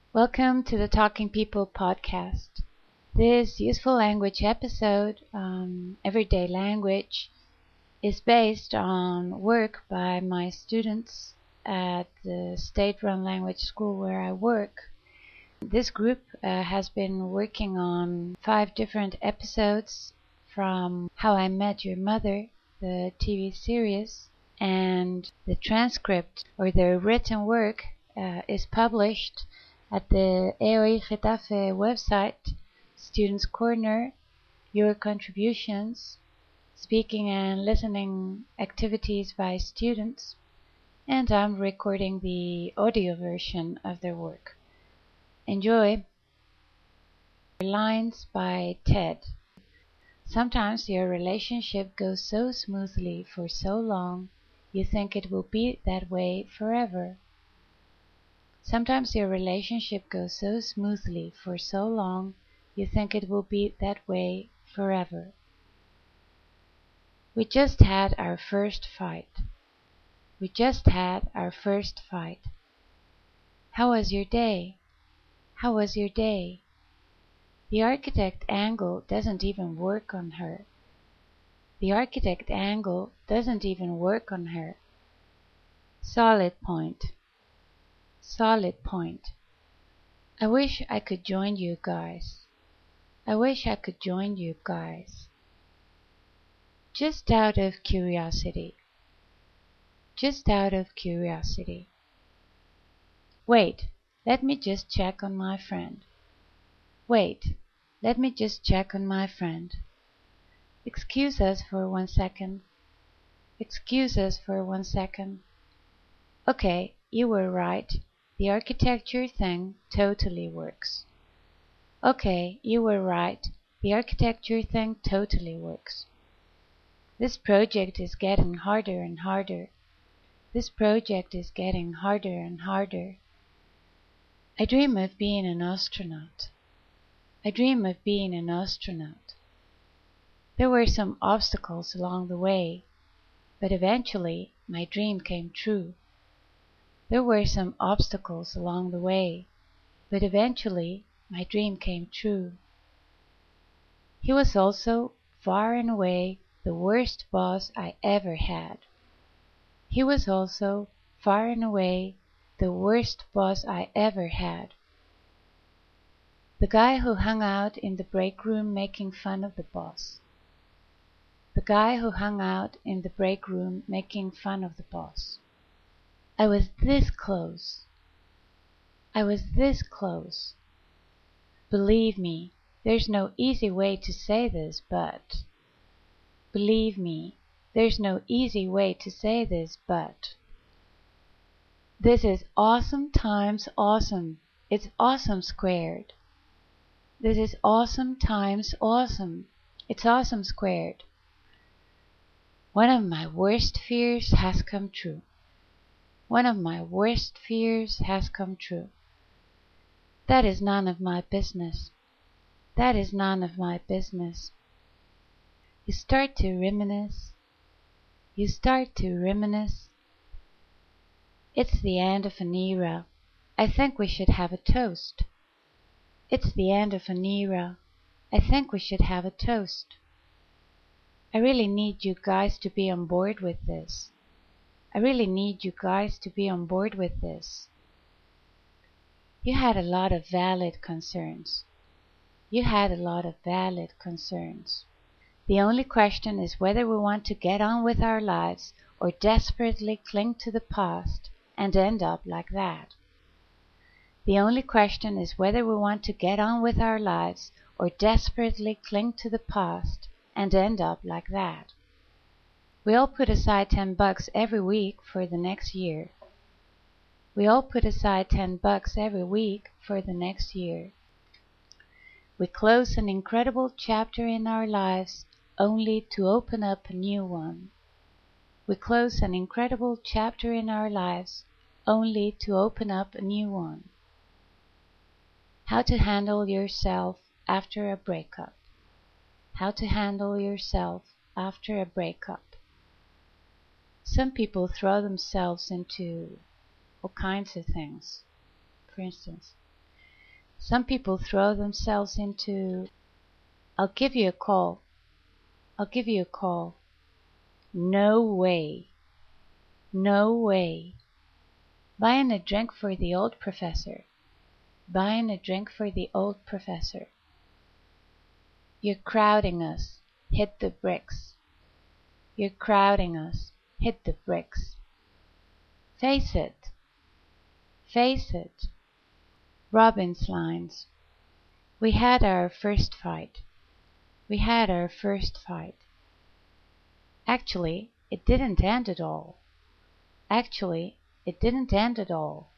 Welcome to the Talking People podcast. This useful language episode on everyday language is based on work by my students at the state-run language school where I work. This group has been working on 5 different episodes from How I Met Your Mother, the TV series, and the transcript or the written work is published at the EOI Getafe website, Students Corner, Your Contributions, Speaking and Listening Activities by Students, and I'm recording the audio version of their work. Enjoy! Lines by Ted. Sometimes your relationship goes so smoothly for so long, you think it will be that way forever. Sometimes your relationship goes so smoothly for so long, you think it will be that way forever. We just had our first fight. We just had our first fight. How was your day? How was your day? The architect angle doesn't even work on her. The architect angle doesn't even work on her. Solid point. Solid point. I wish I could join you guys. I wish I could join you guys. Just out of curiosity. Just out of curiosity. Wait, let me just check on my friend. Wait, let me just check on my friend. Excuse us for 1 second. Excuse us for 1 second. Okay, you were right. The architecture thing totally works. Okay, you were right. The architecture thing totally works. This project is getting harder and harder. This project is getting harder and harder. I dream of being an astronaut. I dream of being an astronaut. There were some obstacles along the way, but eventually my dream came true. There were some obstacles along the way, but eventually my dream came true. He was also far and away the worst boss I ever had. He was also far and away the worst boss I ever had. The guy who hung out in the break room making fun of the boss. The guy who hung out in the break room making fun of the boss. I was this close. I was this close. Believe me, there's no easy way to say this, but. Believe me, there's no easy way to say this, but. This is awesome times awesome. It's awesome squared. This is awesome times awesome. It's awesome squared. One of my worst fears has come true. One of my worst fears has come true. That is none of my business. That is none of my business. You start to reminisce. You start to reminisce. It's the end of an era. I think we should have a toast. It's the end of an era. I think we should have a toast. I really need you guys to be on board with this. I really need you guys to be on board with this. You had a lot of valid concerns. You had a lot of valid concerns. The only question is whether we want to get on with our lives or desperately cling to the past and end up like that. The only question is whether we want to get on with our lives or desperately cling to the past and end up like that. We all put aside $10 every week for the next year. We all put aside $10 every week for the next year. We close an incredible chapter in our lives only to open up a new one. We close an incredible chapter in our lives only to open up a new one. How to handle yourself after a breakup. How to handle yourself after a breakup. Some people throw themselves into all kinds of things. For instance, Some people throw themselves into... I'll give you a call. I'll give you a call. No way. No way. Buying a drink for the old professor. Buying a drink for the old professor. You're crowding us. Hit the bricks. You're crowding us. Hit the bricks. Face it. Face it. Robbins lines. We had our first fight. We had our first fight. Actually, it didn't end at all. Actually, it didn't end at all.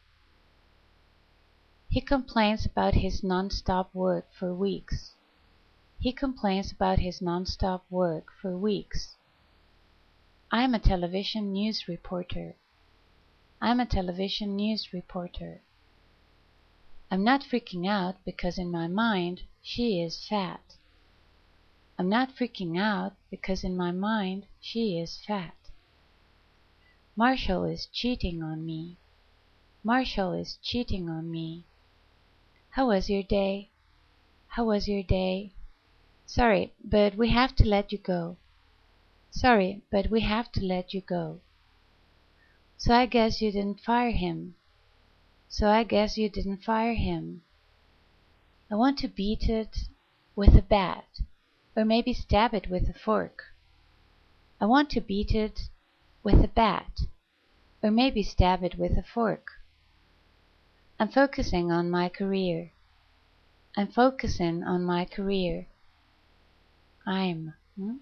He complains about his non-stop work for weeks. He complains about his non-stop work for weeks. I'm a television news reporter. I'm a television news reporter. I'm not freaking out because in my mind she is fat. I'm not freaking out because in my mind she is fat. Marshall is cheating on me. Marshall is cheating on me. How was your day? How was your day? Sorry, but we have to let you go. Sorry, but we have to let you go. So I guess you didn't fire him. So I guess you didn't fire him. I want to beat it with a bat, or maybe stab it with a fork. I want to beat it with a bat, or maybe stab it with a fork. I'm focusing on my career. I'm focusing on my career. I'm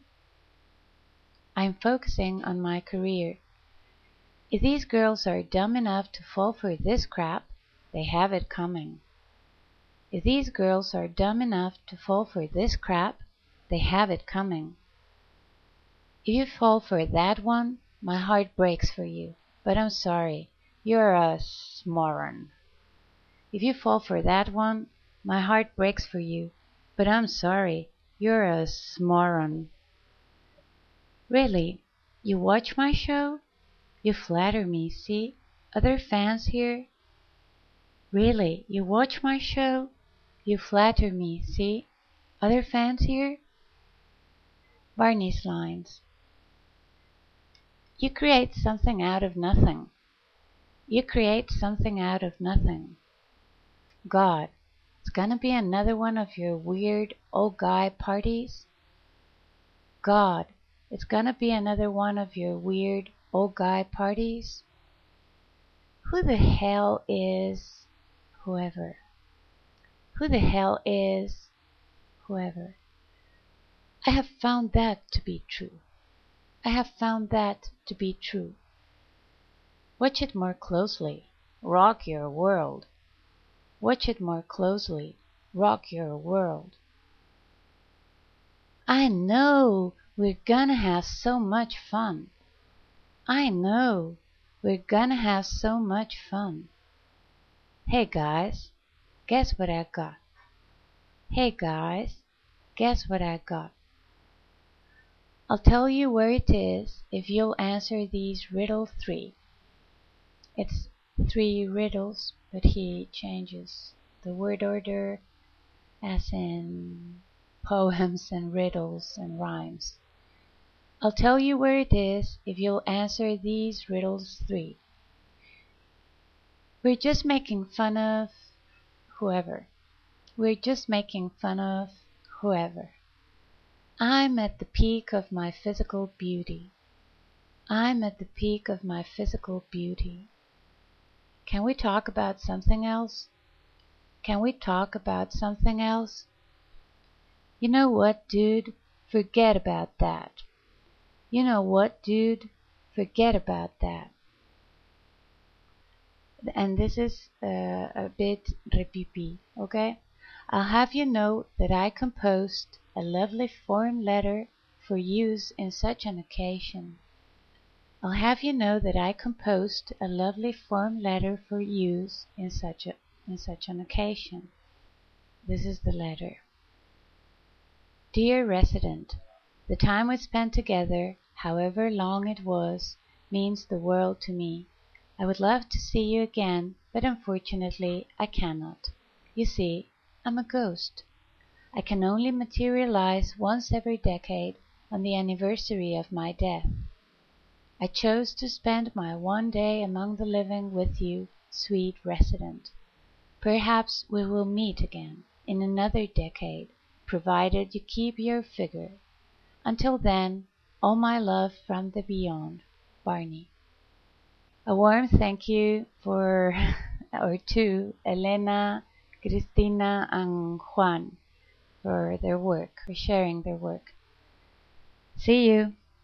focusing on my career. If these girls are dumb enough to fall for this crap, they have it coming. If these girls are dumb enough to fall for this crap, they have it coming. If you fall for that one, my heart breaks for you, but I'm sorry, you're a moron. If you fall for that one, my heart breaks for you, but I'm sorry, you're a moron. Really, you watch my show? You flatter me, see? Other fans here? Really, you watch my show? You flatter me, see? Other fans here? Barney's lines. You create something out of nothing. You create something out of nothing. God, it's gonna be another one of your weird old guy parties? God, it's gonna be another one of your weird old guy parties? Who the hell is whoever? Who the hell is whoever? I have found that to be true. I have found that to be true. Watch it more closely. Rock your world. Watch it more closely. Rock your world. I know we're gonna have so much fun. I know we're gonna have so much fun. Hey guys, guess what I got? Hey guys, guess what I got? I'll tell you where it is if you'll answer these riddle 3. It's 3 riddles, but he changes the word order as in poems and riddles and rhymes. I'll tell you where it is if you'll answer these riddles 3. We're just making fun of whoever. We're just making fun of whoever. I'm at the peak of my physical beauty. I'm at the peak of my physical beauty. Can we talk about something else? Can we talk about something else? You know what, dude? Forget about that. You know what, dude? Forget about that. And this is a bit repipi, okay? I'll have you know that I composed a lovely foreign letter for use in such an occasion. I'll have you know that I composed a lovely foreign letter for use in such an occasion. This is the letter. Dear resident, the time we spent together, however long it was, means the world to me. I would love to see you again, but unfortunately I cannot. You see, I'm a ghost. I can only materialize once every decade on the anniversary of my death. I chose to spend my one day among the living with you, sweet resident. Perhaps we will meet again in another decade, provided you keep your figure. Until then, all my love from the beyond, Barney. A warm thank you for or to Elena, Cristina, and Juan for their work, for sharing their work. See you.